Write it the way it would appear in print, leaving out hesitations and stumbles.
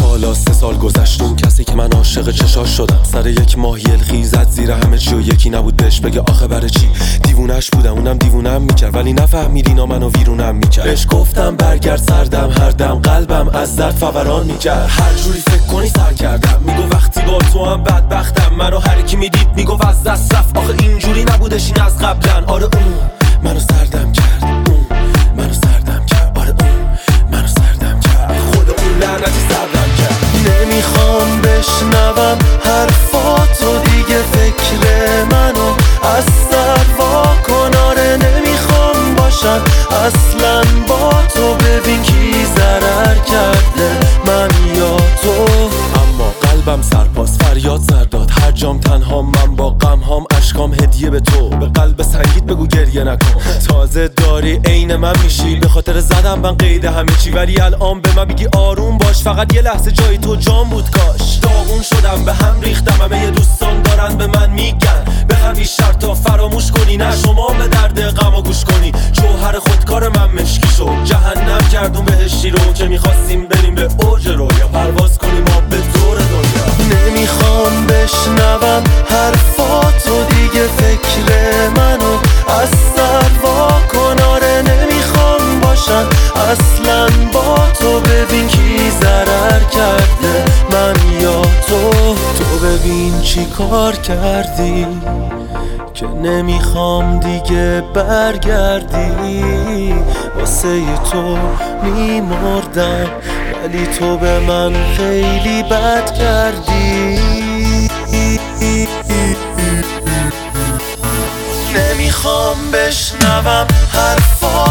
حالا 3 سال گذشت، اون کسی که من عاشق چشاش شدم سر یک ماه یلخی زد زیر همه چی و یکی نبود بهش بگه آخه برای چی. دیوونش بودم، اونم دیوونم میکرد، ولی نفهمید اینا منو ویرونم میکرد. بهش گفتم برگرد سردم، هر دم قلبم از درد فوران میکرد. هر جوری فکر کنی سر کردم، میگو وقتی با تو هم بدبختم. منو هر کی میدید میگو از دست رفت، آخه اینجوری نبودش این از قبلن. آره اون منو سردم کرد، اون منو سردم کرد، آره اون منو سردم کرد، خود اون لعنتی سردم کرد. نمیخوام بشنوم حرفاتو دیگه، فکر منو از سر واکن. آره نمیخوام باشم اصلا با تو، ببین کی ضرر کرده من یا تو. اما قلبم سرپاس فریاد سر داد، هر جام تنها من با غم هام، اشکام هدیه به تو. به قلب سنگیت بگو گریه نکن، تازه داری عین من میشی. به خاطر زدم من قید همه چی، ولی الان به من بگی آروم باش. فقط یه لحظه جای تو جام بود کاش. داغون شدم به هم ریختم، همه یه دوستان دارن به من میگن به همین شرطا فراموش کنی. نه شما به درد غمو گوش کنی، جوهر خودکار من مشکی شد. جهنم کردون بهشتی رو که میخواستیم بریم به اوج رویا، پرواز کنیم ما به دور دنیا. نمیخوام بشنوم حرفاتو دیگه، فکر منو از سر واکن. آره نمیخوام باشم اصلا با تو، ببین کی ضرر کرده من یا تو. تو ببین چی کار کردی که نمیخوام دیگه برگردی. واسه تو میمردم ولی تو به من خیلی بد کردی. نمیخوام بشنوم حرفا